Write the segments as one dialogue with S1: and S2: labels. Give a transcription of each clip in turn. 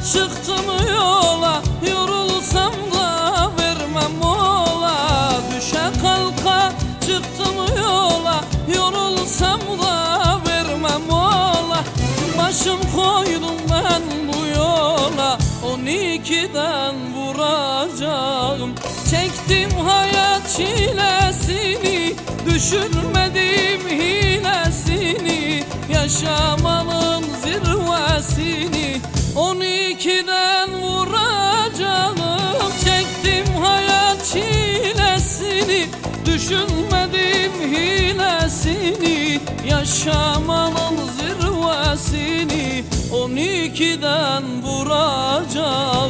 S1: çıktım yola, yorulsam da vermem mola. Düşe kalka çıktım yola, yorulsam da vermem mola. Başım koydum ben bu yola, 12'den vuracağım. Çektim hayat çilesini, düşünmedim hilesini. Yaşamanın zirvesini 12'den vuracağım. Çektim hayat çilesini, düşünmedim hilesini. Yaşamanın zirvesini 12'den vuracağım.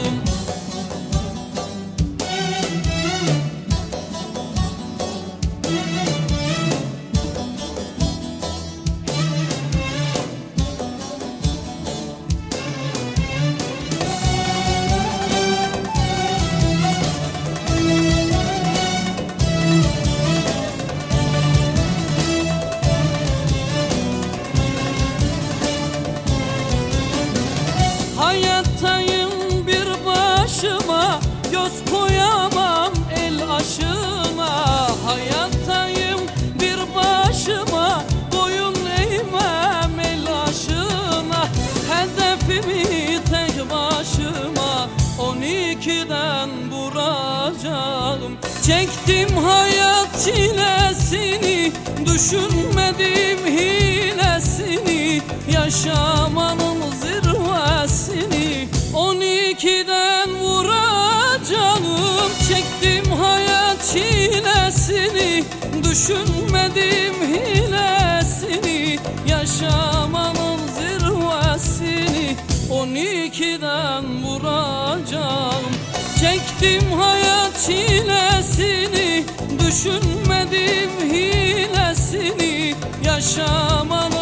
S1: Hayattayım bir başıma, göz koyamam el aşına. Hayattayım bir başıma, boyun eğmem el aşına. Hedefimi tek başıma 12'den vuracağım. Çektim hayat çilesini, düşünmedim hilesini. Yaşamanın zirvesini 12'den vuracağım. Çektim hayat çilesini, düşünmedim hilesini. Yaşamanın zirvesini 12'den vuracağım. Çektim hayat çilesini, düşünmedim hilesini. Yaşamanın